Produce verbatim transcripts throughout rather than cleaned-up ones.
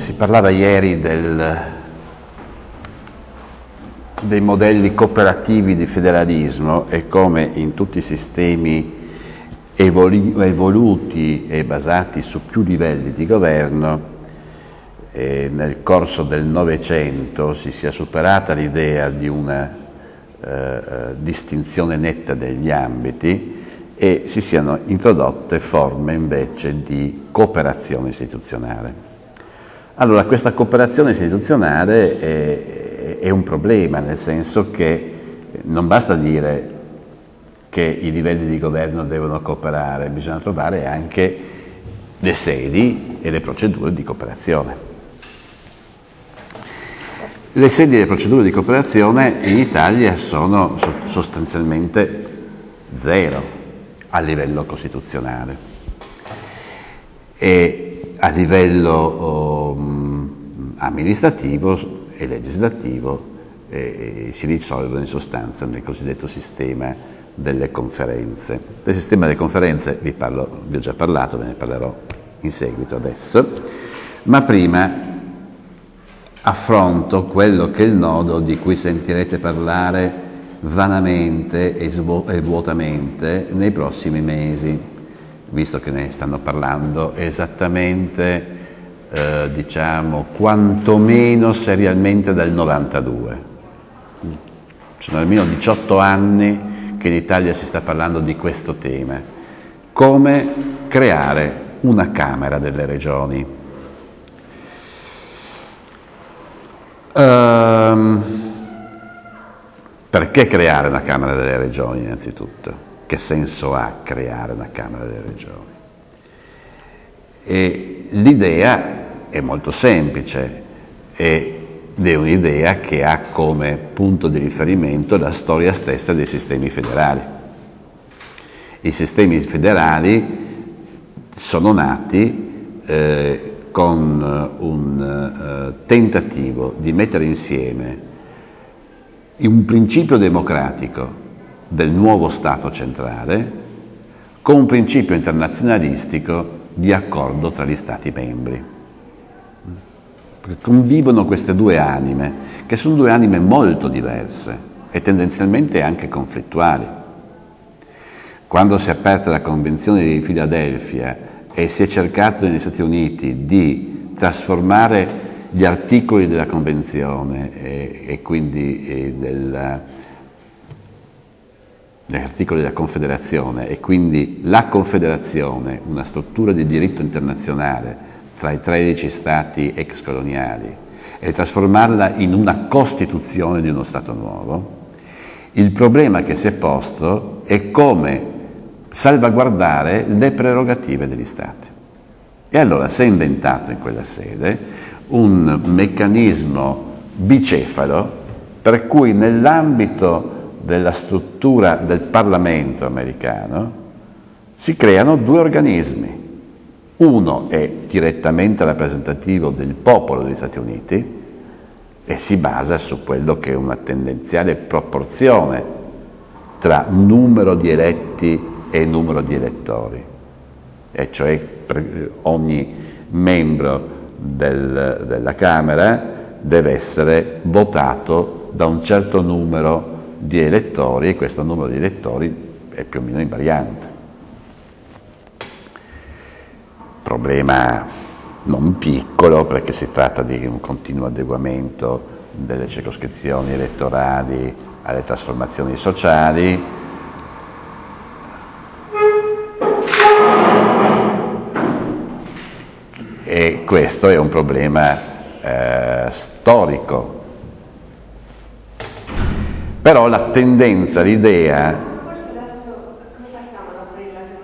si parlava ieri del, dei modelli cooperativi di federalismo e come in tutti i sistemi evolu- evoluti e basati su più livelli di governo eh, nel corso del Novecento si sia superata l'idea di una eh, distinzione netta degli ambiti e si siano introdotte forme invece di cooperazione istituzionale. Allora, questa cooperazione istituzionale è, è un problema, nel senso che non basta dire che i livelli di governo devono cooperare, bisogna trovare anche le sedi e le procedure di cooperazione. Le sedi e le procedure di cooperazione in Italia sono sostanzialmente zero a livello costituzionale e a livello um, amministrativo e legislativo eh, si risolvono in sostanza nel cosiddetto sistema delle conferenze. Del sistema delle conferenze vi, parlo, vi ho già parlato, ve ne parlerò in seguito adesso, ma prima affronto quello che è il nodo di cui sentirete parlare vanamente e, svu- e vuotamente nei prossimi mesi, visto che ne stanno parlando esattamente, eh, diciamo, quantomeno serialmente dal novantadue. Sono almeno diciotto anni che in Italia si sta parlando di questo tema. Come creare una Camera delle Regioni. Ehm, perché creare una Camera delle Regioni innanzitutto? Che senso ha creare una Camera delle Regioni? E l'idea è molto semplice ed è un'idea che ha come punto di riferimento la storia stessa dei sistemi federali. I sistemi federali sono nati eh, con un uh, tentativo di mettere insieme un principio democratico del nuovo Stato centrale con un principio internazionalistico di accordo tra gli Stati membri. Perché convivono queste due anime, che sono due anime molto diverse e tendenzialmente anche conflittuali. Quando si è aperta la Convenzione di Filadelfia e si è cercato negli Stati Uniti di trasformare gli articoli della Convenzione e, e quindi e della gli articoli della Confederazione e quindi la Confederazione, una struttura di diritto internazionale tra i tredici stati ex coloniali, e trasformarla in una Costituzione di uno Stato nuovo, il problema che si è posto è come salvaguardare le prerogative degli Stati. E allora si è inventato in quella sede un meccanismo bicefalo per cui nell'ambito della struttura del Parlamento americano si creano due organismi. Uno è direttamente rappresentativo del popolo degli Stati Uniti e si basa su quello che è una tendenziale proporzione tra numero di eletti e numero di elettori, e cioè ogni membro del, della Camera deve essere votato da un certo numero di elettori e questo numero di elettori è più o meno invariante. Problema non piccolo, perché si tratta di un continuo adeguamento delle circoscrizioni elettorali alle trasformazioni sociali. E questo è un problema eh, storico. Però la tendenza, l'idea... Forse adesso come facciamo ad aprirla che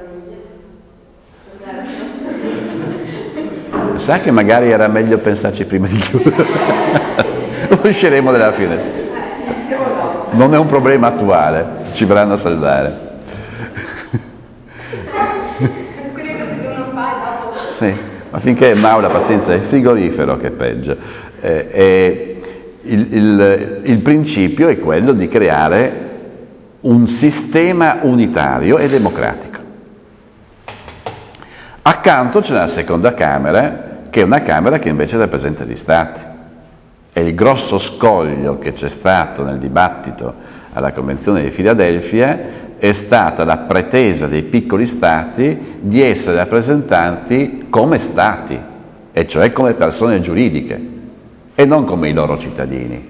non servono? Sa che magari era meglio pensarci prima di chiudere. Usciremo dalla fine. Non è un problema attuale, ci verranno a salvare. Quelle cose che uno fa e dopo... Sì, ma finché è Maura, pazienza, è il frigorifero che è peggio. Eh, eh, Il, il, il principio è quello di creare un sistema unitario e democratico. Accanto c'è la seconda Camera che è una Camera che invece rappresenta gli Stati. E il grosso scoglio che c'è stato nel dibattito alla Convenzione di Filadelfia è stata la pretesa dei piccoli Stati di essere rappresentati come Stati, e cioè come persone giuridiche, e non come i loro cittadini.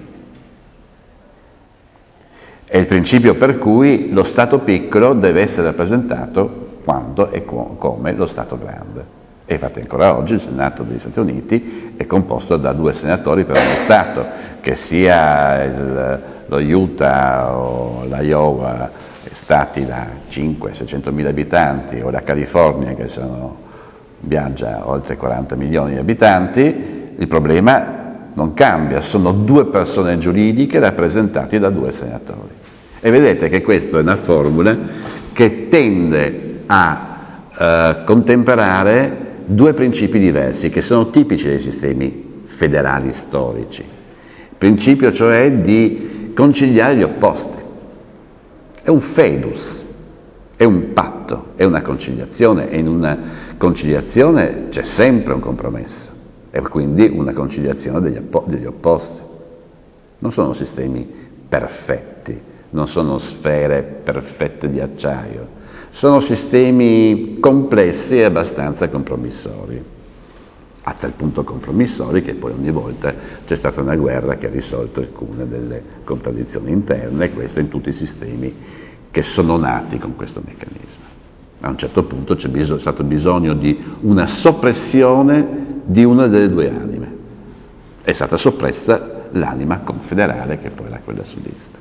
È il principio per cui lo Stato piccolo deve essere rappresentato quando e come lo Stato grande. E infatti ancora oggi il Senato degli Stati Uniti è composto da due senatori per ogni Stato, che sia il, lo Utah o l'Iowa, stati da cinquecento seicentomila abitanti, o la California che sono, viaggia oltre quaranta milioni di abitanti. Il problema non cambia, sono due persone giuridiche rappresentate da due senatori. E vedete che questa è una formula che tende a eh, contemperare due principi diversi che sono tipici dei sistemi federali storici. Il principio cioè di conciliare gli opposti. È un fedus, è un patto, è una conciliazione, e in una conciliazione c'è sempre un compromesso, e quindi una conciliazione degli, degli opposti. Non sono sistemi perfetti, non sono sfere perfette di acciaio, sono sistemi complessi e abbastanza compromissori, a tal punto compromissori che poi ogni volta c'è stata una guerra che ha risolto alcune delle contraddizioni interne, e questo in tutti i sistemi che sono nati con questo meccanismo. A un certo punto c'è bisog- stato bisogno di una soppressione di una delle due anime. È stata soppressa l'anima confederale, che poi era quella sudista.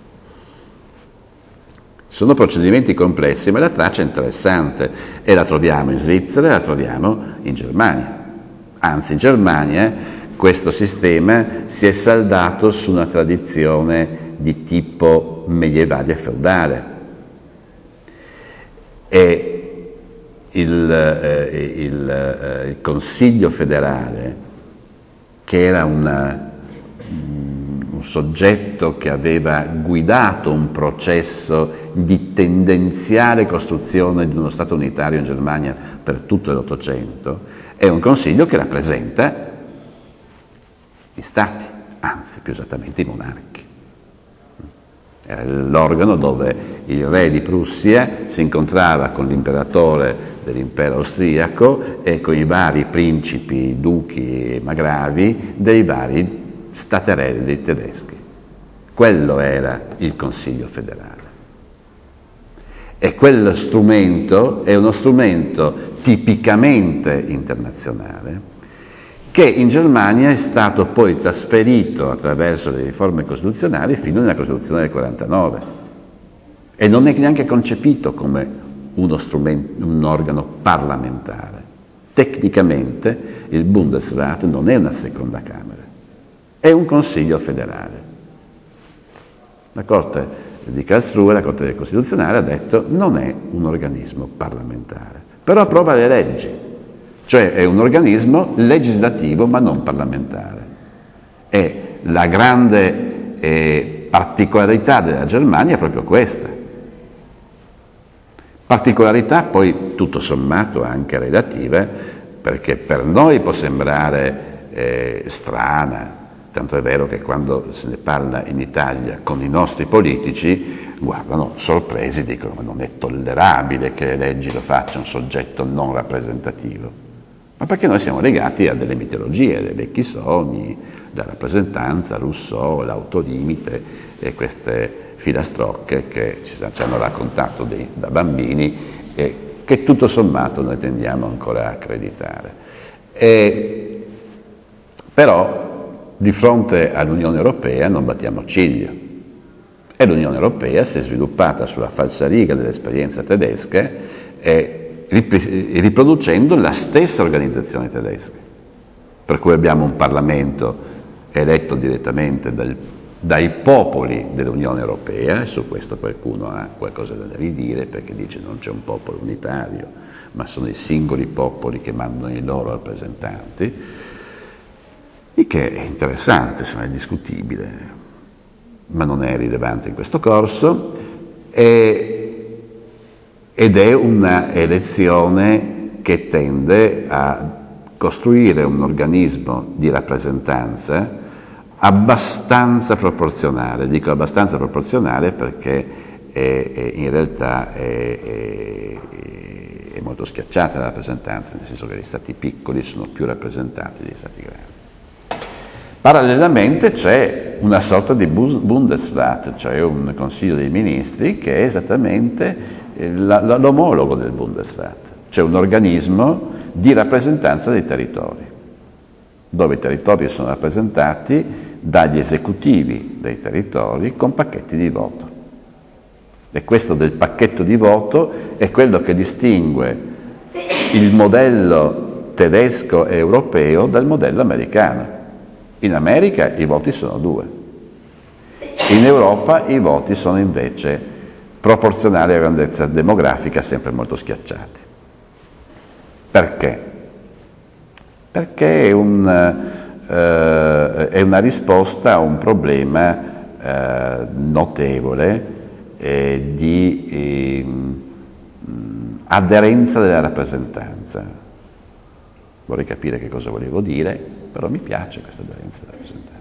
Sono procedimenti complessi, ma la traccia è interessante, e la troviamo in Svizzera e la troviamo in Germania. Anzi, in Germania questo sistema si è saldato su una tradizione di tipo medievale e feudale. E il, eh, il, eh, il Consiglio federale, che era una, un soggetto che aveva guidato un processo di tendenziale costruzione di uno Stato unitario in Germania per tutto l'Ottocento, è un consiglio che rappresenta gli Stati, anzi più esattamente i monarchi. Era l'organo dove il re di Prussia si incontrava con l'imperatore dell'impero austriaco e con i vari principi, duchi e margravi dei vari staterelli tedeschi. Quello era il Consiglio federale. E quello strumento è uno strumento tipicamente internazionale, che in Germania è stato poi trasferito attraverso le riforme costituzionali fino alla Costituzione del quarantanove, e non è neanche concepito come uno strumento, un organo parlamentare. Tecnicamente il Bundesrat non è una seconda Camera, è un Consiglio federale. La Corte di Karlsruhe, la Corte Costituzionale, ha detto non è un organismo parlamentare, però approva le leggi. Cioè è un organismo legislativo ma non parlamentare. E la grande eh, particolarità della Germania è proprio questa. Particolarità poi tutto sommato anche relativa, perché per noi può sembrare eh, strana, tanto è vero che quando se ne parla in Italia con i nostri politici guardano sorpresi, dicono ma non è tollerabile che le leggi lo faccia un soggetto non rappresentativo. Ma perché noi siamo legati a delle mitologie, dei vecchi sogni, la rappresentanza, Rousseau, l'autolimite e queste filastrocche che ci hanno raccontato dei, da bambini e che tutto sommato noi tendiamo ancora a accreditare. E, però di fronte all'Unione Europea non battiamo ciglio, e l'Unione Europea si è sviluppata sulla falsariga dell'esperienza tedesca e riproducendo la stessa organizzazione tedesca, per cui abbiamo un Parlamento eletto direttamente dal, dai popoli dell'Unione Europea, e su questo qualcuno ha qualcosa da ridire perché dice non c'è un popolo unitario, ma sono i singoli popoli che mandano i loro rappresentanti, il che è interessante, insomma, è discutibile, ma non è rilevante in questo corso. E ed è una elezione che tende a costruire un organismo di rappresentanza abbastanza proporzionale. Dico abbastanza proporzionale perché è, è, in realtà è, è, è molto schiacciata la rappresentanza, nel senso che gli stati piccoli sono più rappresentati degli stati grandi. Parallelamente c'è una sorta di Bundesrat, cioè un Consiglio dei Ministri che è esattamente l'omologo del Bundesrat, cioè un organismo di rappresentanza dei territori, dove i territori sono rappresentati dagli esecutivi dei territori con pacchetti di voto. E questo del pacchetto di voto è quello che distingue il modello tedesco e europeo dal modello americano. In America i voti sono due, in Europa i voti sono invece proporzionali alla grandezza demografica, sempre molto schiacciati. Perché? Perché è, un, eh, è una risposta a un problema eh, notevole eh, di eh, aderenza della rappresentanza. Vorrei capire che cosa volevo dire, però mi piace questa aderenza della rappresentanza.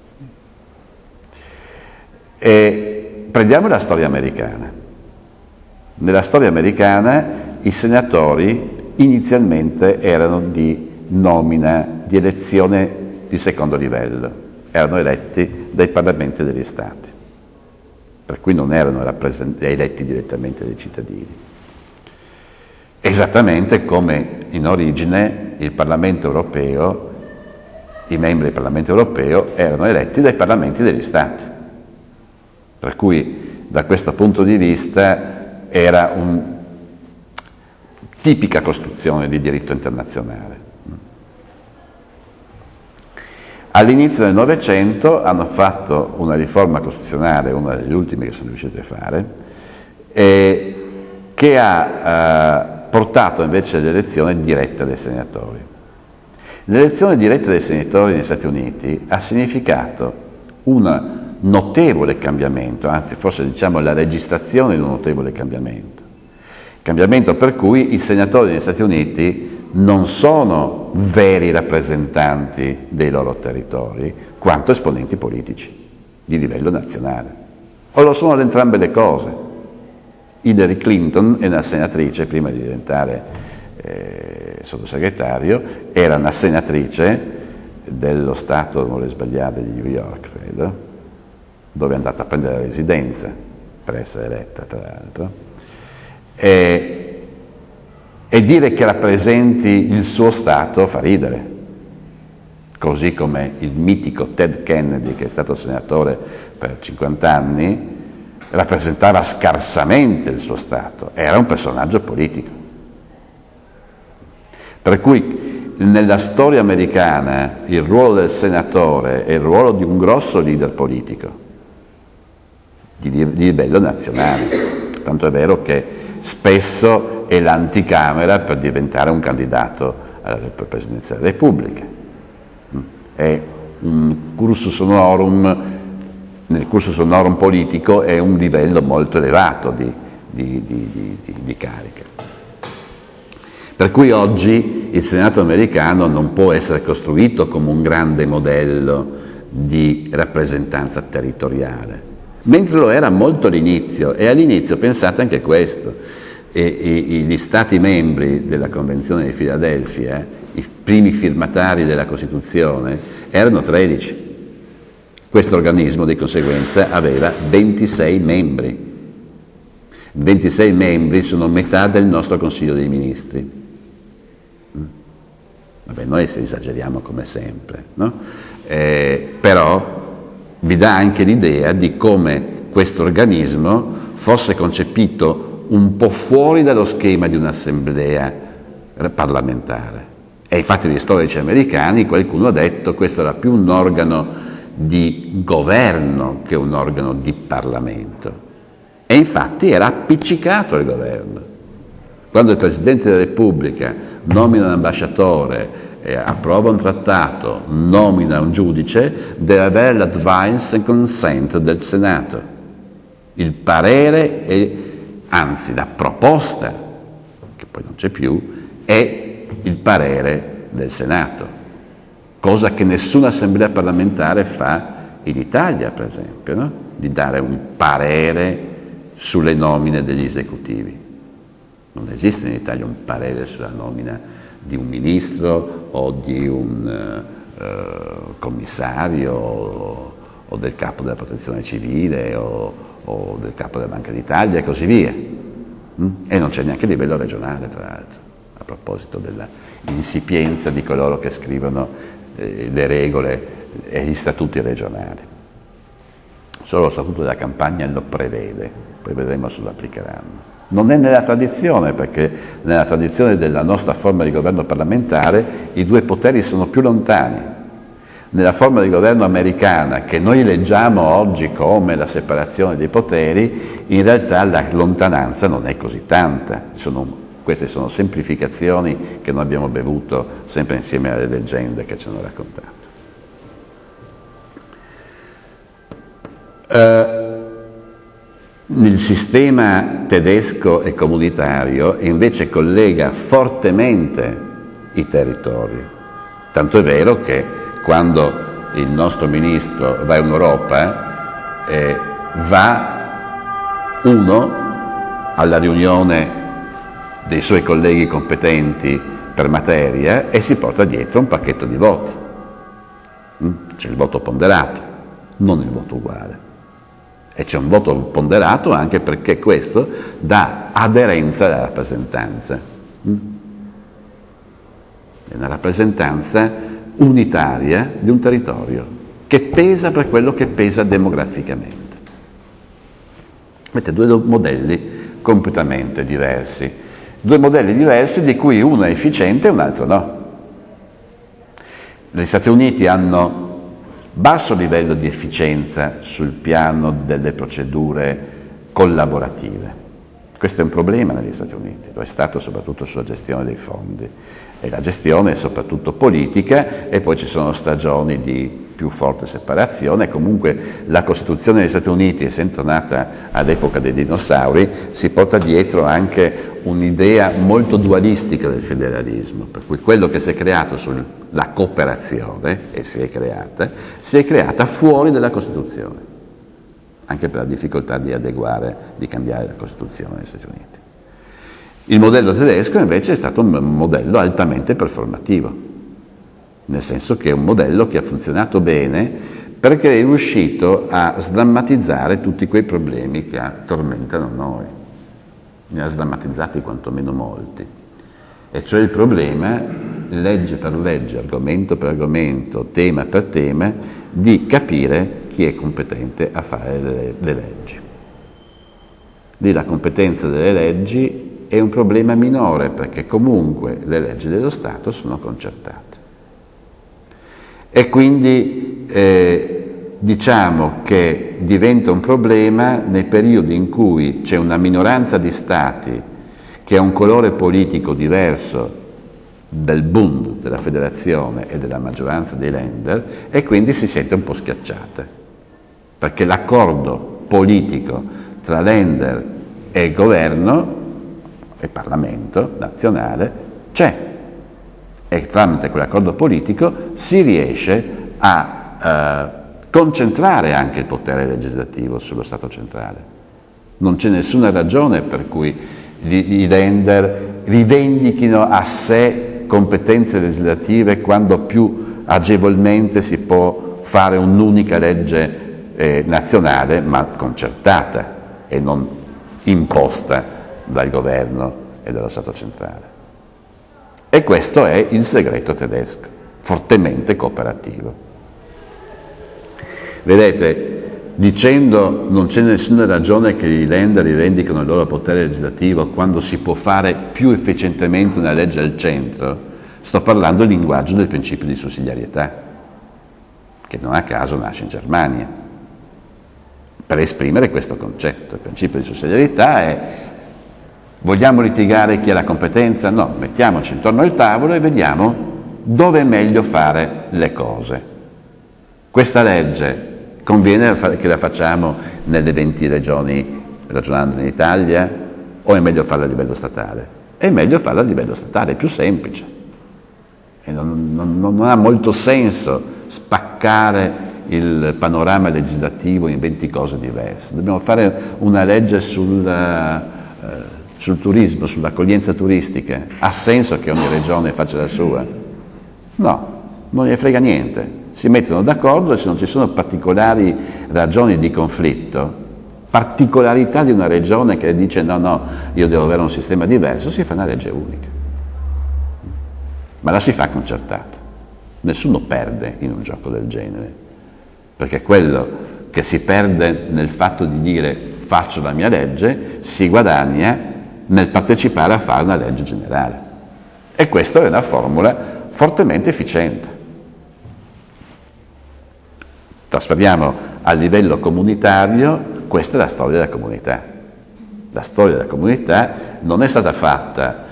E prendiamo la storia americana. Nella storia americana i senatori inizialmente erano di nomina, di elezione di secondo livello, erano eletti dai parlamenti degli stati, per cui non erano eletti direttamente dai cittadini. Esattamente come in origine il Parlamento europeo, i membri del Parlamento europeo erano eletti dai parlamenti degli stati, per cui da questo punto di vista era una tipica costruzione di diritto internazionale. All'inizio del Novecento hanno fatto una riforma costituzionale, una delle ultime che sono riusciti a fare, eh, che ha eh, portato invece all'elezione diretta dei senatori. L'elezione diretta dei senatori negli Stati Uniti ha significato un notevole cambiamento, anzi forse diciamo la registrazione di un notevole cambiamento. Cambiamento per cui i senatori negli Stati Uniti non sono veri rappresentanti dei loro territori, quanto esponenti politici di livello nazionale. O lo sono entrambe le cose. Hillary Clinton è una senatrice, prima di diventare eh, sottosegretario, era una senatrice dello Stato, non vorrei sbagliare, di New York, credo, dove è andata a prendere la residenza per essere eletta, tra l'altro. E, e dire che rappresenti il suo Stato fa ridere, così come il mitico Ted Kennedy, che è stato senatore per cinquanta anni, rappresentava scarsamente il suo Stato, era un personaggio politico. Per cui nella storia americana il ruolo del senatore è il ruolo di un grosso leader politico, di, di livello nazionale, tanto è vero che spesso è l'anticamera per diventare un candidato alla presidenza della Repubblica. È un cursus honorum, nel cursus honorum politico è un livello molto elevato di, di, di, di, di carica. Per cui oggi il Senato americano non può essere costruito come un grande modello di rappresentanza territoriale, mentre lo era molto all'inizio, e all'inizio pensate anche questo. E, e, gli Stati membri della Convenzione di Filadelfia, i primi firmatari della Costituzione, erano tredici. Questo organismo di conseguenza aveva ventisei membri. ventisei membri sono metà del nostro Consiglio dei Ministri. Vabbè, noi esageriamo come sempre, no? Eh, però vi dà anche l'idea di come questo organismo fosse concepito un po' fuori dallo schema di un'assemblea parlamentare. E infatti gli storici americani, qualcuno ha detto che questo era più un organo di governo che un organo di Parlamento. E infatti era appiccicato al governo. Quando il Presidente della Repubblica nomina un ambasciatore, eh, approva un trattato, nomina un giudice, deve avere l'advice and consent del Senato. Il parere è Anzi, la proposta, che poi non c'è più, è il parere del Senato, cosa che nessuna assemblea parlamentare fa in Italia, per esempio, no? Di dare un parere sulle nomine degli esecutivi. Non esiste in Italia un parere sulla nomina di un ministro o di un uh, commissario o, o del capo della protezione civile o, o del capo della Banca d'Italia e così via. Mm? E non c'è neanche a livello regionale, tra l'altro, a proposito della insipienza di coloro che scrivono eh, le regole e gli statuti regionali. Solo lo statuto della Campania lo prevede, poi vedremo se lo applicheranno. Non è nella tradizione, perché nella tradizione della nostra forma di governo parlamentare i due poteri sono più lontani. Nella forma di governo americana, che noi leggiamo oggi come la separazione dei poteri, in realtà la lontananza non è così tanta. Sono, queste sono semplificazioni che noi abbiamo bevuto sempre insieme alle leggende che ci hanno raccontato. Uh, il sistema tedesco e comunitario invece collega fortemente i territori, tanto è vero che quando il nostro ministro va in Europa eh, va uno alla riunione dei suoi colleghi competenti per materia e si porta dietro un pacchetto di voti. C'è il voto ponderato, non il voto uguale. E c'è un voto ponderato anche perché questo dà aderenza alla rappresentanza. È una rappresentanza unitaria di un territorio che pesa per quello che pesa demograficamente. Avete due modelli completamente diversi, due modelli diversi di cui uno è efficiente e un altro no. Gli Stati Uniti hanno basso livello di efficienza sul piano delle procedure collaborative. Questo è un problema negli Stati Uniti, lo è stato soprattutto sulla gestione dei fondi. E la gestione è soprattutto politica e poi ci sono stagioni di più forte separazione. Comunque la Costituzione degli Stati Uniti, essendo nata all'epoca dei dinosauri, si porta dietro anche un'idea molto dualistica del federalismo, per cui quello che si è creato sulla cooperazione, e si è creata, si è creata fuori dalla Costituzione, anche per la difficoltà di adeguare, di cambiare la Costituzione negli Stati Uniti. Il modello tedesco invece è stato un modello altamente performativo, nel senso che è un modello che ha funzionato bene perché è riuscito a sdrammatizzare tutti quei problemi che tormentano noi. Ne ha sdrammatizzati quantomeno molti. E cioè il problema, legge per legge, argomento per argomento, tema per tema, di capire chi è competente a fare le, le leggi. Lì la competenza delle leggi è un problema minore perché comunque le leggi dello Stato sono concertate. E quindi eh, diciamo che diventa un problema nei periodi in cui c'è una minoranza di Stati che ha un colore politico diverso del Bund, della federazione e della maggioranza dei Länder, e quindi si sente un po' schiacciata, perché l'accordo politico tra Länder e governo e Parlamento nazionale c'è, e tramite quell'accordo politico si riesce a eh, concentrare anche il potere legislativo sullo Stato centrale. Non c'è nessuna ragione per cui i Länder rivendichino a sé competenze legislative quando più agevolmente si può fare un'unica legge eh, nazionale ma concertata e non imposta dal governo e dallo Stato centrale. E questo è il segreto tedesco, fortemente cooperativo. Vedete, dicendo non c'è nessuna ragione che i Länder rivendicano il loro potere legislativo quando si può fare più efficientemente una legge al centro, sto parlando il linguaggio del principio di sussidiarietà, che non a caso nasce in Germania, per esprimere questo concetto. Il principio di sussidiarietà è: vogliamo litigare chi ha la competenza? No, mettiamoci intorno al tavolo e vediamo dove è meglio fare le cose. Questa legge conviene che la facciamo nelle venti regioni ragionando in Italia o è meglio farla a livello statale? È meglio farla a livello statale, è più semplice. E non, non, non ha molto senso spaccare il panorama legislativo in venti cose diverse. Dobbiamo fare una legge sul, uh, sul turismo, sull'accoglienza turistica. Ha senso che ogni regione faccia la sua? No, non ne frega niente. Si mettono d'accordo e se non ci sono particolari ragioni di conflitto, particolarità di una regione che dice no, no, io devo avere un sistema diverso, si fa una legge unica. Ma la si fa concertata. Nessuno perde in un gioco del genere, perché quello che si perde nel fatto di dire faccio la mia legge, si guadagna nel partecipare a fare una legge generale. E questa è una formula fortemente efficiente. Trasferiamo a livello comunitario, questa è la storia della comunità. La storia della comunità non è stata fatta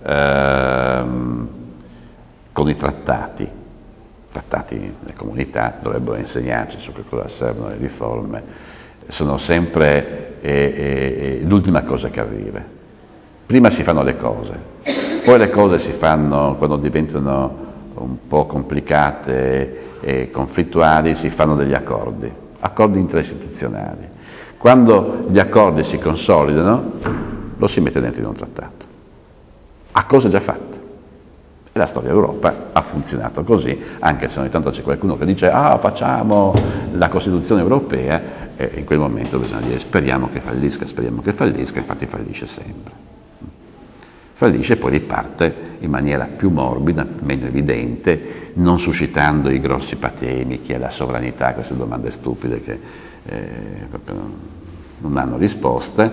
ehm, con i trattati. I trattati delle comunità dovrebbero insegnarci su che cosa servono le riforme, sono sempre eh, eh, l'ultima cosa che arriva. Prima si fanno le cose, poi le cose si fanno quando diventano un po' complicate e conflittuali, si fanno degli accordi, accordi interistituzionali. Quando gli accordi si consolidano, lo si mette dentro in un trattato, a cose già fatte. E la storia d'Europa ha funzionato così, anche se ogni tanto c'è qualcuno che dice ah, facciamo la Costituzione europea, e in quel momento bisogna dire speriamo che fallisca, speriamo che fallisca, infatti fallisce sempre. Fallisce e poi riparte in maniera più morbida, meno evidente, non suscitando i grossi patemi, chi è la sovranità, queste domande stupide che eh, proprio non hanno risposta,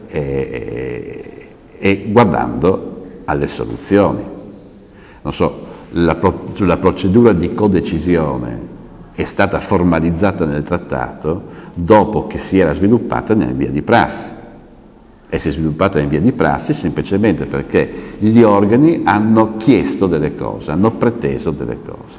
e, e guardando alle soluzioni. Non so, la, pro, la procedura di codecisione è stata formalizzata nel trattato dopo che si era sviluppata in via di prassi. E si è sviluppata in via di prassi semplicemente perché gli organi hanno chiesto delle cose, hanno preteso delle cose.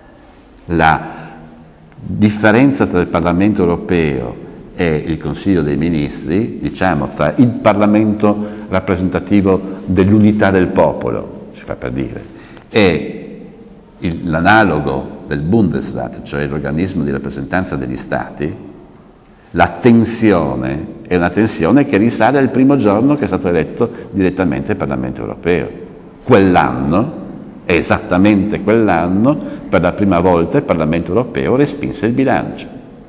La differenza tra il Parlamento europeo e il Consiglio dei Ministri, diciamo tra il Parlamento rappresentativo dell'unità del popolo, si fa per dire, e il, l'analogo del Bundesrat, cioè l'organismo di rappresentanza degli Stati, la tensione è una tensione che risale al primo giorno che è stato eletto direttamente il Parlamento europeo. Quell'anno, esattamente quell'anno, per la prima volta il Parlamento europeo respinse il bilancio.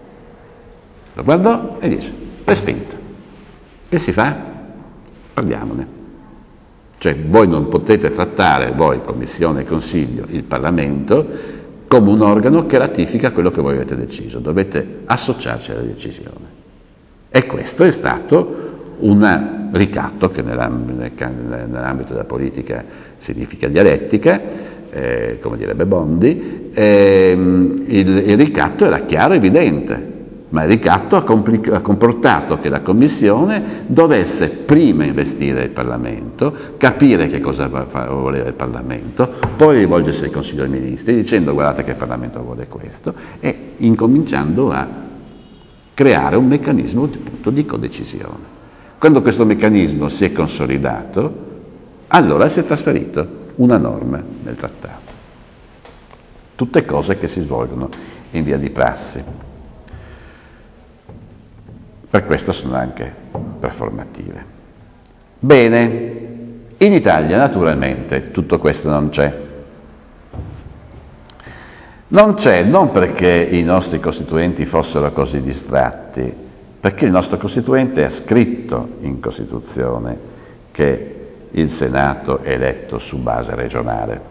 Lo guardò e dice, respinto. Che si fa? Parliamone. Cioè voi non potete trattare, voi, Commissione e Consiglio, il Parlamento, come un organo che ratifica quello che voi avete deciso, dovete associarci alla decisione. E questo è stato un ricatto che nell'ambito, nell'ambito della politica significa dialettica, eh, come direbbe Bondi, eh, il, il ricatto era chiaro e evidente, ma il ricatto ha, complica- ha comportato che la Commissione dovesse prima investire il Parlamento, capire che cosa voleva il Parlamento, poi rivolgersi al Consiglio dei Ministri dicendo guardate che il Parlamento vuole questo e incominciando a creare un meccanismo appunto di codecisione. Quando questo meccanismo si è consolidato, allora si è trasferito una norma nel trattato. Tutte cose che si svolgono in via di prassi. Per questo sono anche performative. Bene, in Italia naturalmente tutto questo non c'è. Non c'è non perché i nostri costituenti fossero così distratti, perché il nostro Costituente ha scritto in Costituzione che il Senato è eletto su base regionale.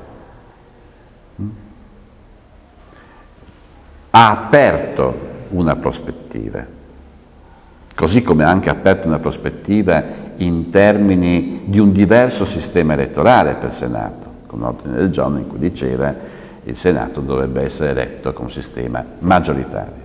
Ha aperto una prospettiva. Così come ha anche aperto una prospettiva in termini di un diverso sistema elettorale per il Senato, con un ordine del giorno in cui diceva che il Senato dovrebbe essere eletto con un sistema maggioritario.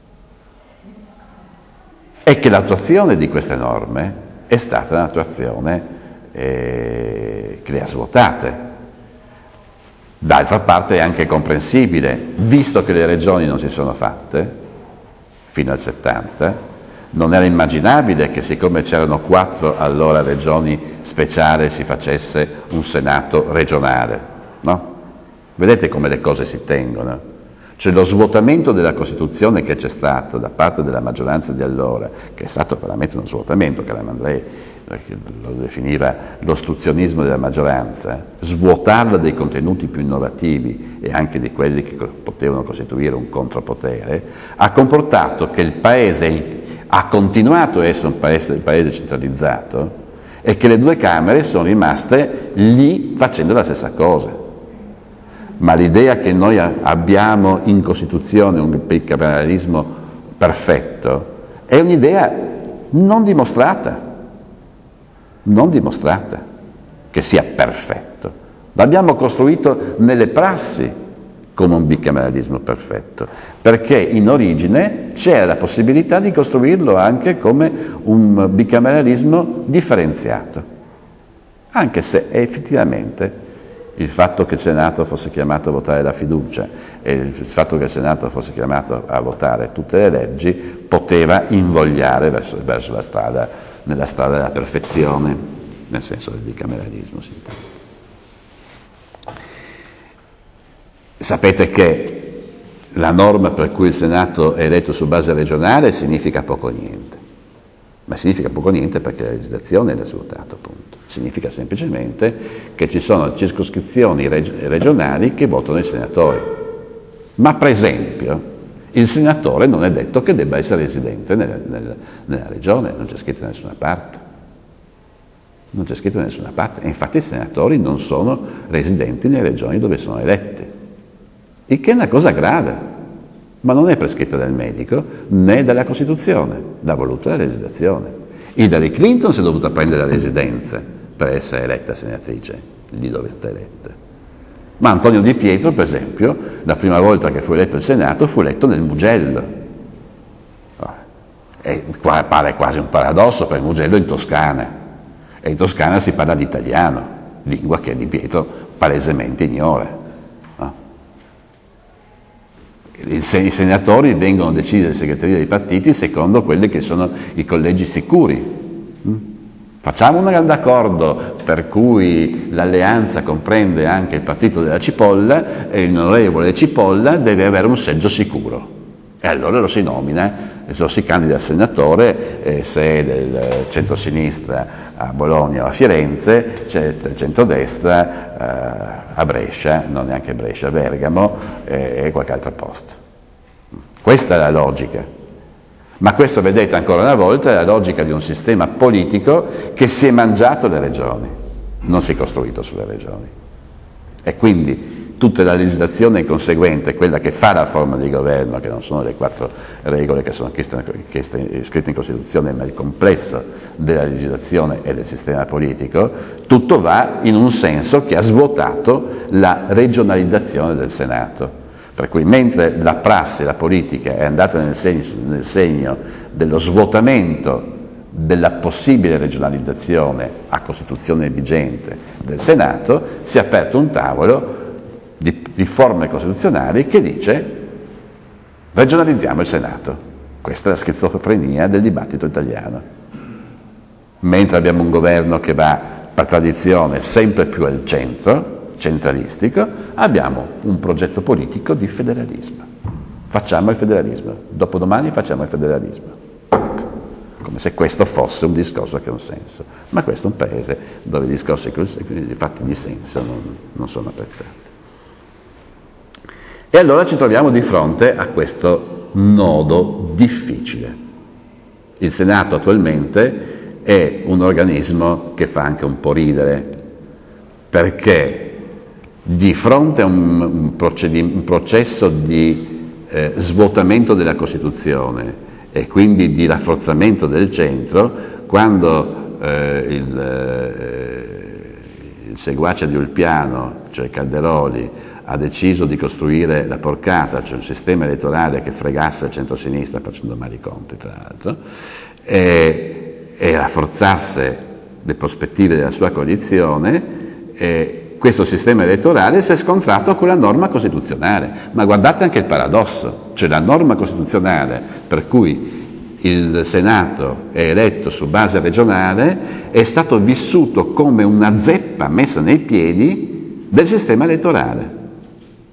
E che l'attuazione di queste norme è stata un'attuazione eh, che le ha svuotate. D'altra parte è anche comprensibile, visto che le regioni non si sono fatte fino al settanta, non era immaginabile che siccome c'erano quattro allora regioni speciali si facesse un Senato regionale, no? Vedete come le cose si tengono? Cioè lo svuotamento della Costituzione che c'è stato da parte della maggioranza di allora, che è stato veramente uno svuotamento, Calamandrei lo definiva l'ostruzionismo della maggioranza, svuotarla dei contenuti più innovativi e anche di quelli che potevano costituire un contropotere, ha comportato che il Paese ha continuato a essere un paese, un paese centralizzato e che le due Camere sono rimaste lì facendo la stessa cosa. Ma l'idea che noi abbiamo in Costituzione un bicameralismo perfetto è un'idea non dimostrata, non dimostrata che sia perfetto. L'abbiamo costruito nelle prassi come un bicameralismo perfetto, perché in origine c'era la possibilità di costruirlo anche come un bicameralismo differenziato, anche se effettivamente il fatto che il Senato fosse chiamato a votare la fiducia e il fatto che il Senato fosse chiamato a votare tutte le leggi poteva invogliare verso, verso la strada, nella strada della perfezione, nel senso del bicameralismo. Sì. Sapete che la norma per cui il Senato è eletto su base regionale significa poco o niente, ma significa poco o niente perché la legislazione l'ha svuotato, appunto. Significa semplicemente che ci sono circoscrizioni reg- regionali che votano i senatori. Ma per esempio il senatore non è detto che debba essere residente nel, nel, nella regione, non c'è scritto da nessuna parte. Non c'è scritto da nessuna parte. E infatti i senatori non sono residenti nelle regioni dove sono eletti. Il che è una cosa grave, ma non è prescritta dal medico né dalla Costituzione, l'ha voluta la legislazione. Hillary Clinton si è dovuta prendere la residenza per essere eletta senatrice, lì dove è stata eletta. Ma Antonio Di Pietro, per esempio, la prima volta che fu eletto al Senato fu eletto nel Mugello. E qua pare quasi un paradosso, perché il Mugello è in Toscana, e in Toscana si parla l'italiano, lingua che Di Pietro palesemente ignora. I senatori vengono decisi dalle segreterie dei partiti secondo quelli che sono i collegi sicuri. Facciamo un grande accordo per cui l'alleanza comprende anche il partito della Cipolla e l'onorevole Cipolla deve avere un seggio sicuro. E allora lo si nomina, lo si candida a senatore, e se è del centrosinistra a Bologna o a Firenze, c'è il centrodestra eh, a Brescia, non neanche Brescia, a Bergamo e, e qualche altro posto. Questa è la logica. Ma questo, vedete, ancora una volta è la logica di un sistema politico che si è mangiato le regioni, non si è costruito sulle regioni. E quindi tutta la legislazione conseguente, quella che fa la forma di governo, che non sono le quattro regole che sono scritte in Costituzione, ma il complesso della legislazione e del sistema politico, tutto va in un senso che ha svuotato la regionalizzazione del Senato. Per cui mentre la prassi, la politica è andata nel segno, nel segno dello svuotamento della possibile regionalizzazione a Costituzione vigente del Senato, si è aperto un tavolo di riforme costituzionali che dice regionalizziamo il Senato. Questa è la schizofrenia del dibattito italiano. Mentre abbiamo un governo che va per tradizione sempre più al centro, centralistico, abbiamo un progetto politico di federalismo. Facciamo il federalismo, dopodomani facciamo il federalismo. Come se questo fosse un discorso che ha un senso. Ma questo è un paese dove i discorsi fatti di senso non, non sono apprezzati. E allora ci troviamo di fronte a questo nodo difficile. Il Senato attualmente è un organismo che fa anche un po' ridere, perché di fronte a un, un, procedi- un processo di eh, svuotamento della Costituzione e quindi di rafforzamento del centro, quando eh, il, eh, il seguace di Ulpiano, cioè Calderoli, ha deciso di costruire la porcata, cioè un sistema elettorale che fregasse il centro-sinistra facendo male i conti, tra l'altro, e, e rafforzasse le prospettive della sua coalizione, e questo sistema elettorale si è scontrato con la norma costituzionale. Ma guardate anche il paradosso, cioè la norma costituzionale per cui il Senato è eletto su base regionale è stato vissuto come una zeppa messa nei piedi del sistema elettorale.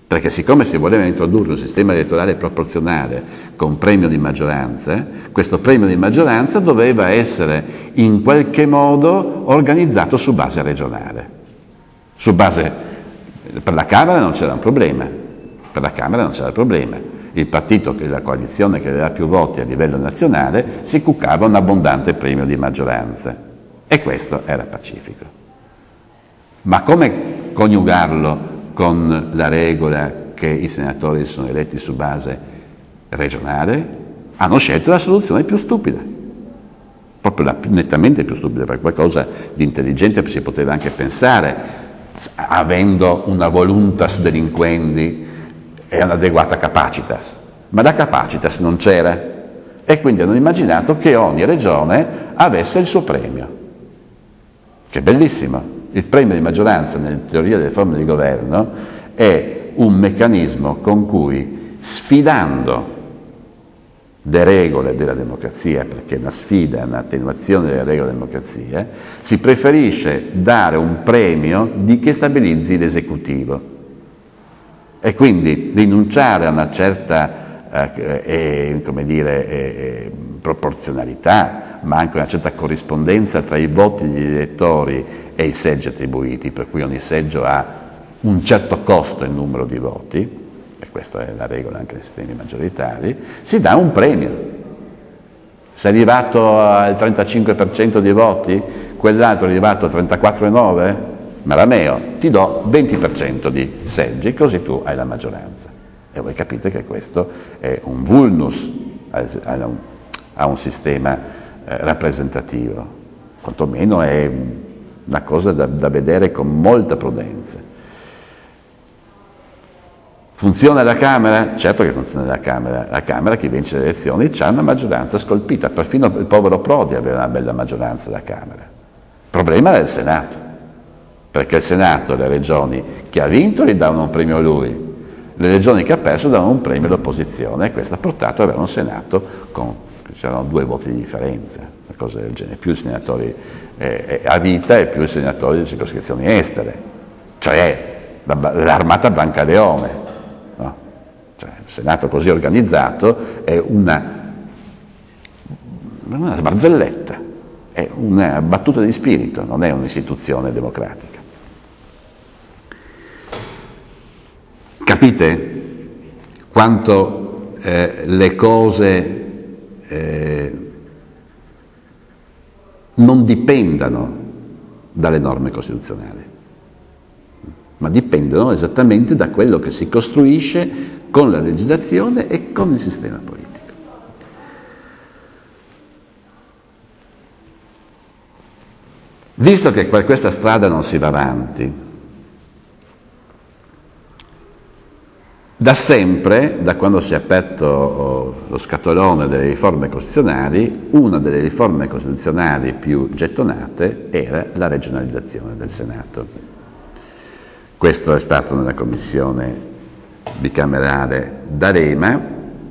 perché siccome si voleva introdurre un sistema elettorale proporzionale con premio di maggioranza, questo premio di maggioranza doveva essere in qualche modo organizzato su base regionale. Su base, per la Camera non c'era un problema, per la Camera non c'era problema. Il partito, che la coalizione che aveva più voti a livello nazionale, si cuccava un abbondante premio di maggioranza e questo era pacifico. Ma come coniugarlo con la regola che i senatori sono eletti su base regionale? Hanno scelto la soluzione più stupida, proprio la, nettamente più stupida, perché qualcosa di intelligente si poteva anche pensare, avendo una voluntas delinquendi e un'adeguata capacitas, ma la capacitas non c'era e quindi hanno immaginato che ogni regione avesse il suo premio, che è bellissimo. Il premio di maggioranza nella teoria delle forme di governo è un meccanismo con cui, sfidando le regole della democrazia, perché è una sfida, un'attenuazione delle regole della democrazia, si preferisce dare un premio di che stabilizzi l'esecutivo e quindi rinunciare a una certa eh, eh, come dire, eh, proporzionalità, ma anche una certa corrispondenza tra i voti degli elettori e i seggi attribuiti, per cui ogni seggio ha un certo costo in numero di voti, e questa è la regola anche dei sistemi maggioritari, si dà un premio. Se è arrivato al trentacinque per cento dei voti, quell'altro è arrivato al trentaquattro virgola nove per cento, Marameo, ti do venti per cento di seggi, così tu hai la maggioranza. E voi capite che questo è un vulnus a, a, un, a un sistema eh, rappresentativo, quantomeno è una cosa da, da vedere con molta prudenza. Funziona la Camera? Certo che funziona la Camera. La Camera, che vince le elezioni, ha una maggioranza scolpita, perfino il povero Prodi aveva una bella maggioranza alla Camera. Il problema era il Senato, perché il Senato e le regioni che ha vinto gli davano un premio a lui, le regioni che ha perso davano un premio all'opposizione, e questo ha portato ad avere un Senato con, c'erano due voti di differenza, una cosa del genere, più i senatori eh, a vita e più i senatori di circoscrizioni estere, cioè l'armata Brancaleone, no? Cioè, il Senato così organizzato è una, una barzelletta, è una battuta di spirito, non è un'istituzione democratica. Capite quanto eh, le cose eh, non dipendano dalle norme costituzionali, ma dipendono esattamente da quello che si costruisce con la legislazione e con il sistema politico. Visto che per questa strada non si va avanti, da sempre, da quando si è aperto lo scatolone delle riforme costituzionali, una delle riforme costituzionali più gettonate era la regionalizzazione del Senato. Questo è stato nella commissione bicamerale D'Alema,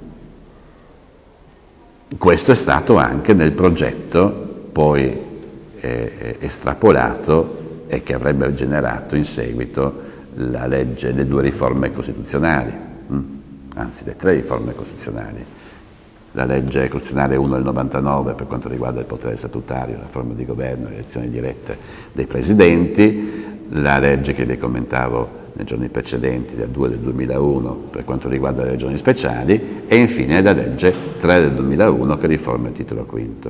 questo è stato anche nel progetto poi eh, estrapolato e che avrebbe generato in seguito la legge, le due riforme costituzionali, anzi le tre riforme costituzionali, la legge costituzionale uno del novantanove per quanto riguarda il potere statutario, la forma di governo, le elezioni dirette dei presidenti, la legge che vi commentavo nei giorni precedenti, del due del duemilauno per quanto riguarda le regioni speciali, e infine la legge tre del duemilauno che riforma il titolo quinto.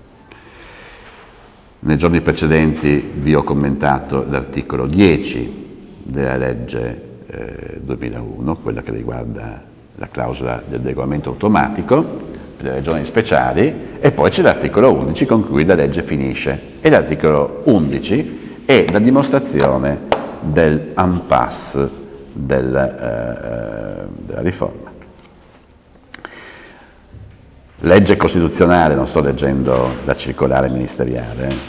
Nei giorni precedenti vi ho commentato l'articolo dieci della legge eh, duemilauno, quella che riguarda la clausola del regolamento automatico per le regioni speciali, e poi c'è l'articolo undici con cui la legge finisce, e l'articolo undici è la dimostrazione del impasse del, eh, della riforma. Legge costituzionale, non sto leggendo la circolare ministeriale,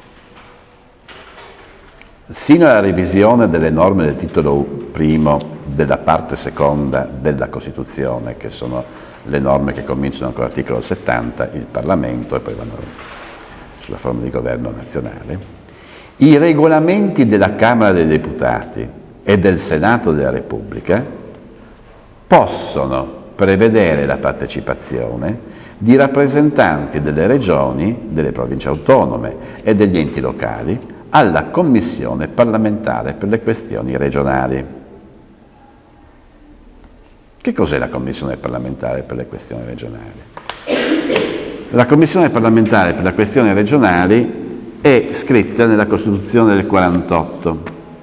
sino alla revisione delle norme del titolo primo della parte seconda della Costituzione, che sono le norme che cominciano con l'articolo settanta, il Parlamento, e poi vanno sulla forma di governo nazionale, i regolamenti della Camera dei Deputati e del Senato della Repubblica possono prevedere la partecipazione di rappresentanti delle regioni, delle province autonome e degli enti locali alla Commissione parlamentare per le questioni regionali. Che cos'è la Commissione parlamentare per le questioni regionali? La Commissione parlamentare per le questioni regionali è scritta nella Costituzione del quarantotto,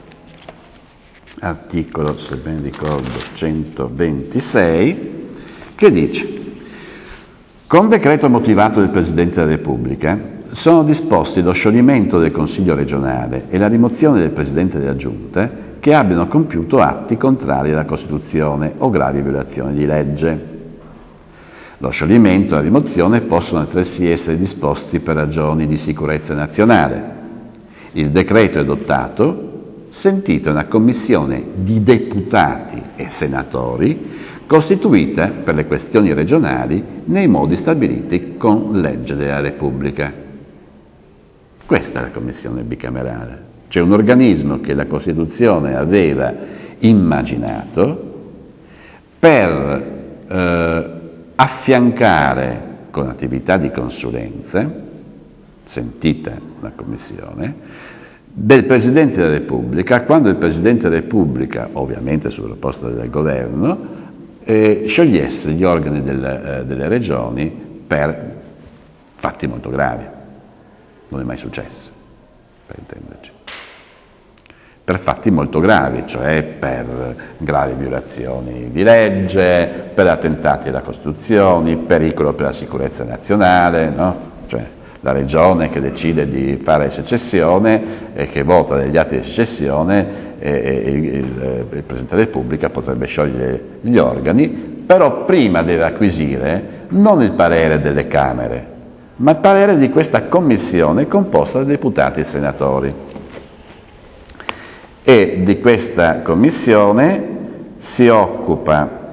articolo, se ben ricordo, centoventisei, che dice: con decreto motivato del Presidente della Repubblica sono disposti lo scioglimento del Consiglio regionale e la rimozione del Presidente della Giunta che abbiano compiuto atti contrari alla Costituzione o gravi violazioni di legge. Lo scioglimento e la rimozione possono altresì essere disposti per ragioni di sicurezza nazionale. Il decreto è adottato sentita una commissione di deputati e senatori costituita per le questioni regionali nei modi stabiliti con legge della Repubblica. Questa è la commissione bicamerale, cioè un organismo che la Costituzione aveva immaginato per eh, affiancare con attività di consulenza, sentita una commissione, del Presidente della Repubblica, quando il Presidente della Repubblica, ovviamente su proposta del governo, eh, sciogliesse gli organi del, eh, delle regioni per fatti molto gravi. Non è mai successo, per intenderci. Per fatti molto gravi, cioè per gravi violazioni di legge, per attentati alla Costituzione, pericolo per la sicurezza nazionale, no? Cioè la regione che decide di fare secessione e che vota degli atti di secessione, e, e, il, il, il Presidente della Repubblica potrebbe sciogliere gli organi, però prima deve acquisire non il parere delle Camere, ma il parere di questa commissione composta da deputati e senatori. E di questa commissione si occupa,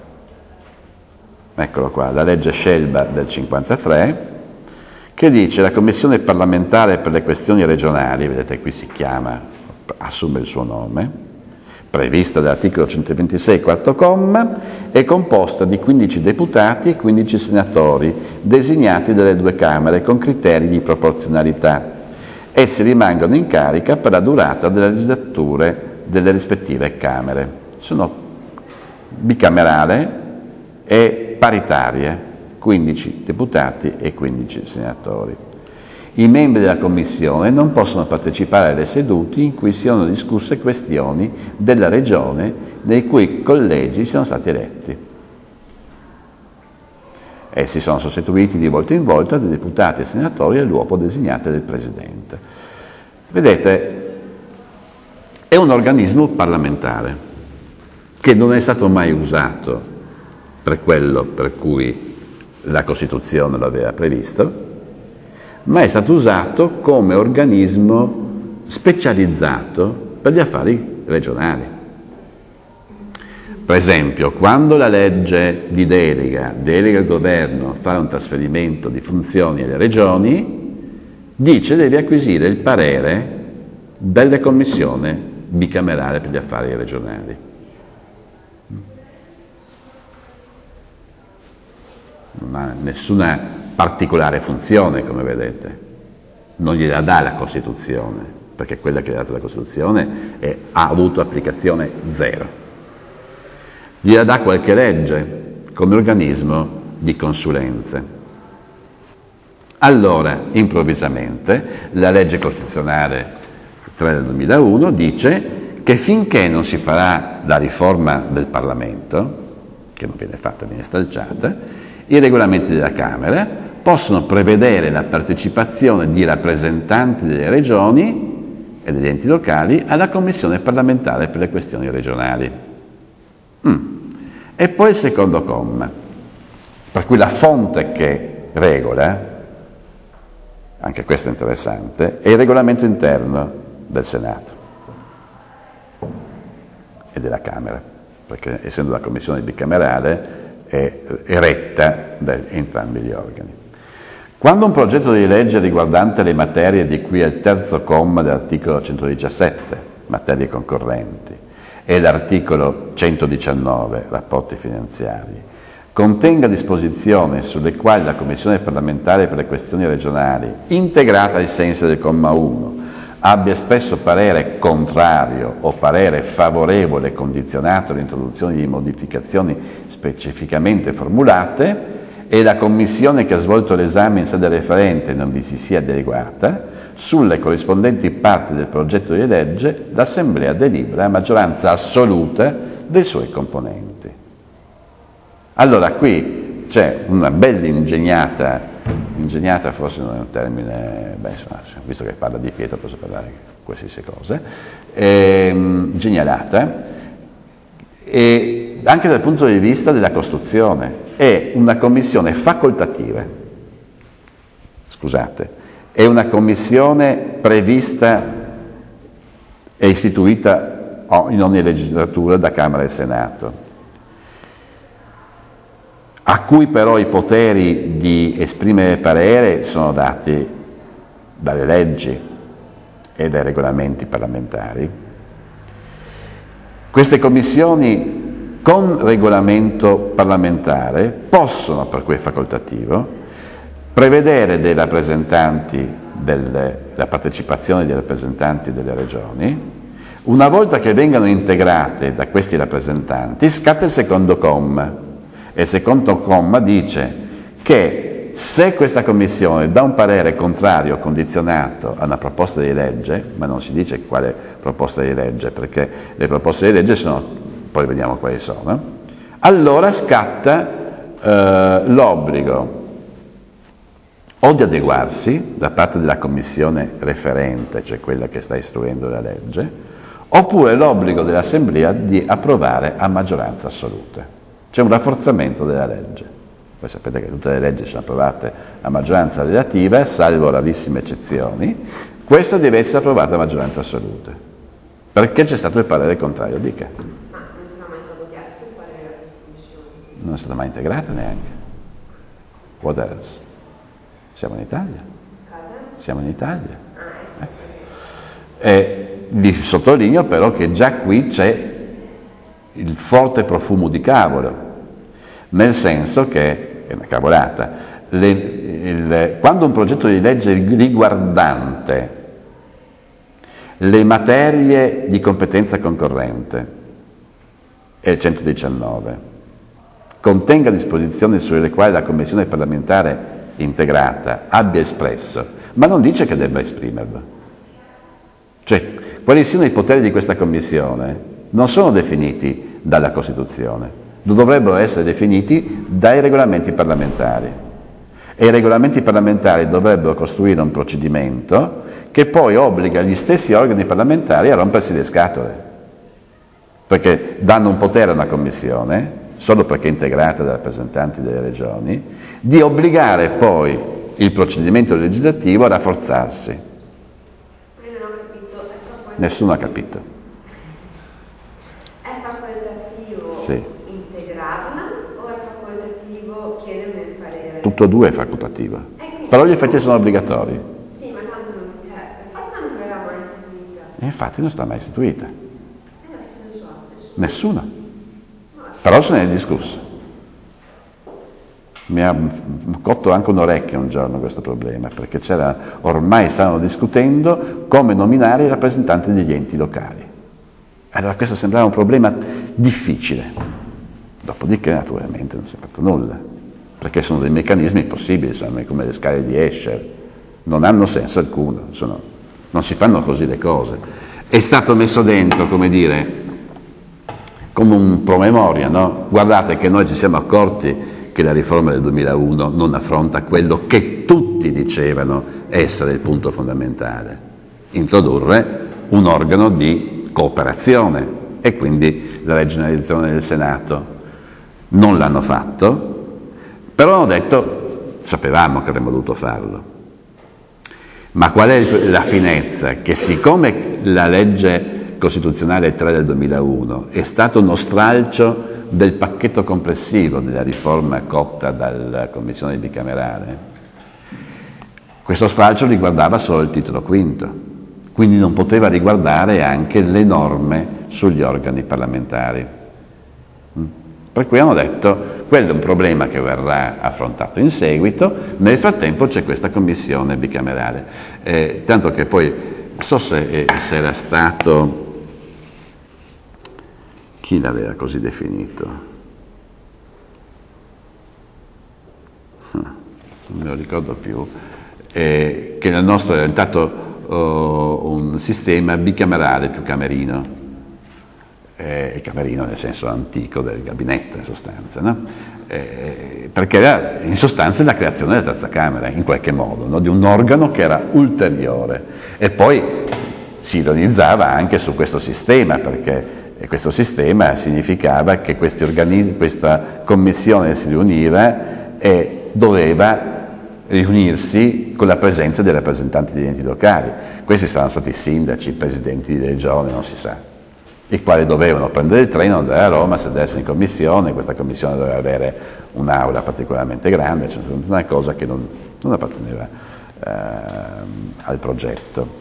eccolo qua, la legge Scelba del cinquantatré, che dice: la Commissione parlamentare per le questioni regionali, vedete qui si chiama, assume il suo nome, prevista dall'articolo centoventisei, quarto comma, è composta di quindici deputati e quindici senatori, designati dalle due Camere con criteri di proporzionalità. Essi rimangono in carica per la durata delle legislature delle rispettive Camere. Sono bicamerale e paritarie, quindici deputati e quindici senatori. I membri della Commissione non possono partecipare alle sedute in cui siano discusse questioni della Regione nei cui collegi siano stati eletti. Essi sono sostituiti di volta in volta dai deputati e senatori all'uopo designati dal Presidente. Vedete, è un organismo parlamentare che non è stato mai usato per quello per cui la Costituzione lo aveva previsto, ma è stato usato come organismo specializzato per gli affari regionali. Per esempio, quando la legge di delega delega il governo a fare un trasferimento di funzioni alle regioni, dice deve acquisire il parere della commissione bicamerale per gli affari regionali. Non ha nessuna particolare funzione, come vedete, non gliela dà la Costituzione, perché quella che ha dato la Costituzione è, ha avuto applicazione zero. Gliela dà qualche legge come organismo di consulenze. Allora, improvvisamente, la legge costituzionale tre del duemilauno dice che finché non si farà la riforma del Parlamento, che non viene fatta, viene stralciata, i regolamenti della Camera possono prevedere la partecipazione di rappresentanti delle regioni e degli enti locali alla Commissione parlamentare per le questioni regionali. Mm. E poi il secondo comma, per cui la fonte che regola, anche questo è interessante, è il regolamento interno del Senato e della Camera, perché essendo la commissione bicamerale è, è retta da entrambi gli organi. Quando un progetto di legge riguardante le materie di cui è il terzo comma dell'articolo centodiciassette, materie concorrenti, e l'articolo centodiciannove, rapporti finanziari, contenga disposizioni sulle quali la Commissione parlamentare per le questioni regionali, integrata ai sensi del comma uno, abbia espresso parere contrario o parere favorevole condizionato all'introduzione di modificazioni specificamente formulate e la Commissione che ha svolto l'esame in sede referente non vi si sia adeguata, sulle corrispondenti parti del progetto di legge l'Assemblea delibera a maggioranza assoluta dei suoi componenti. Allora qui c'è una bella ingegnata, ingegnata forse non è un termine, beh, insomma, visto che parla di Pietro posso parlare di qualsiasi cosa, ehm, genialata, e anche dal punto di vista della costruzione. È una commissione facoltativa, scusate, è una commissione prevista e istituita in ogni legislatura da Camera e Senato, a cui però i poteri di esprimere parere sono dati dalle leggi e dai regolamenti parlamentari. Queste commissioni con regolamento parlamentare possono, per cui è facoltativo, prevedere dei rappresentanti delle, la partecipazione dei rappresentanti delle regioni. Una volta che vengano integrate da questi rappresentanti scatta il secondo comma. E il secondo comma dice che se questa commissione dà un parere contrario condizionato a una proposta di legge, ma non si dice quale proposta di legge, perché le proposte di legge sono, poi vediamo quali sono, allora scatta eh, l'obbligo o di adeguarsi da parte della commissione referente, cioè quella che sta istruendo la legge, oppure l'obbligo dell'Assemblea di approvare a maggioranza assoluta. C'è un rafforzamento della legge. Voi sapete che tutte le leggi sono approvate a maggioranza relativa, salvo rarissime eccezioni. Questa deve essere approvata a maggioranza assoluta. Perché c'è stato il parere contrario? Dica. Ma non sarà mai stato chiesto il parere a questa commissione? Non è stata mai integrata neanche. What else? Siamo in Italia. Casa? Siamo in Italia. Ah, ecco. E vi sottolineo però che già qui c'è il forte profumo di cavolo, nel senso che, è una cavolata, le, il, quando un progetto di legge riguardante le materie di competenza concorrente, è il centodiciannove, contenga disposizioni sulle quali la Commissione parlamentare integrata abbia espresso, ma non dice che debba esprimerlo. Cioè, quali siano i poteri di questa Commissione non sono definiti dalla Costituzione, dovrebbero essere definiti dai regolamenti parlamentari. E i regolamenti parlamentari dovrebbero costruire un procedimento che poi obbliga gli stessi organi parlamentari a rompersi le scatole, perché danno un potere a una Commissione, solo perché è integrata da rappresentanti delle regioni, di obbligare poi il procedimento legislativo a rafforzarsi. Io non ho capito. Ecco, Nessuno ha capito. Sì. Integrarla o è facoltativo chiederne il parere? Tutto e due è facoltativo, eh, però gli effetti sono obbligatori. Sì, ma tanto non c'è, per forza non verrà mai istituita. E infatti non sta mai istituita. E ma che senso ha? Nessuna. No, però se ne è discusso. Mi ha cotto anche un orecchio un giorno questo problema, perché c'era, ormai stavano discutendo come nominare i rappresentanti degli enti locali. Allora questo sembrava un problema difficile, dopodiché naturalmente non si è fatto nulla, perché sono dei meccanismi possibili, sono come le scale di Escher, non hanno senso alcuno, sono, non si fanno così le cose. È stato messo dentro, come dire, come un promemoria, no? Guardate che noi ci siamo accorti che la riforma del duemilauno non affronta quello che tutti dicevano essere il punto fondamentale, introdurre un organo di cooperazione, e quindi la regionalizzazione del Senato. Non l'hanno fatto, però hanno detto, sapevamo che avremmo dovuto farlo. Ma qual è la finezza? Che siccome la legge costituzionale tre del duemilauno è stato uno stralcio del pacchetto complessivo della riforma cotta dalla Commissione bicamerale, questo stralcio riguardava solo il titolo quinto, quindi non poteva riguardare anche le norme sugli organi parlamentari. Per cui hanno detto, quello è un problema che verrà affrontato in seguito, nel frattempo c'è questa commissione bicamerale. Eh, tanto che poi, non so se, se era stato, chi l'aveva così definito? Non me lo ricordo più, eh, che nel nostro era diventato oh, un sistema bicamerale più camerino. Eh, il camerino nel senso antico del gabinetto in sostanza, no? eh, perché era in sostanza la creazione della terza Camera in qualche modo, no? Di un organo che era ulteriore, e poi si ironizzava anche su questo sistema, perché questo sistema significava che questi organi- questa commissione si riuniva e doveva riunirsi con la presenza dei rappresentanti degli enti locali. Questi saranno stati sindaci, presidenti di regione, non si sa, i quali dovevano prendere il treno, andare a Roma, sedersi in commissione. Questa commissione doveva avere un'aula particolarmente grande, cioè una cosa che non, non apparteneva eh, al progetto.